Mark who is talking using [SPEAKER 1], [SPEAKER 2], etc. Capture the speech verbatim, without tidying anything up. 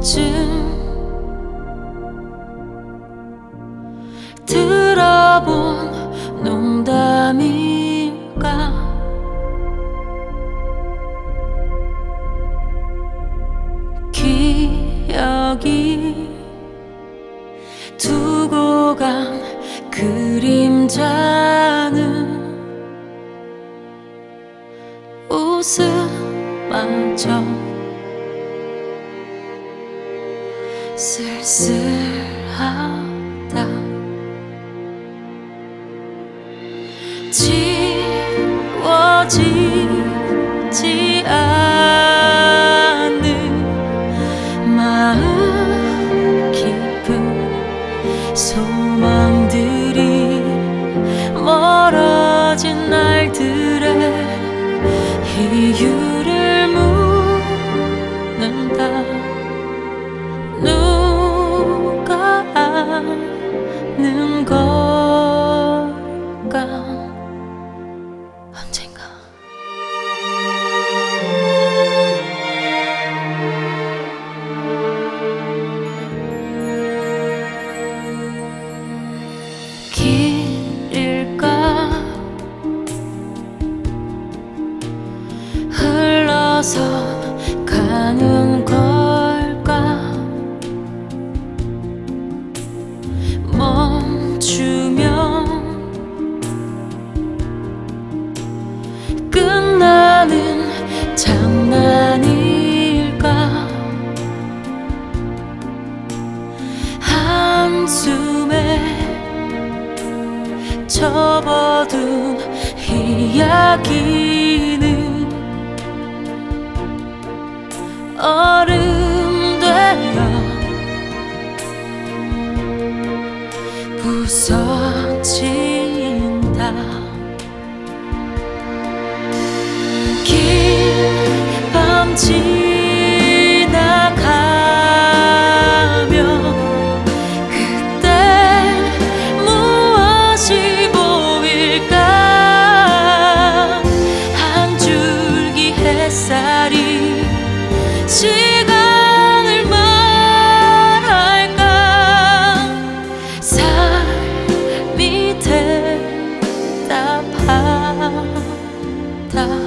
[SPEAKER 1] 번쯤 들어본 농담일까? 기억이 두고 간 그림자는 웃음마저 쓸쓸하다. 지워지지 않는 마음 깊은 소망들이 멀어진 날들의 이유를 묻는다. 누가 아는 걸까? 언젠가 길일까? 흘러서 가는 걸까? 멈추면 끝나는 장난일까? 한숨에 접어둔 이야기는 얼음 되어 부서진다. 긴 밤 지나가며 그때 무엇이 보일까? 한 줄기 햇살이 시간을 말할까? 삶이 대답하다.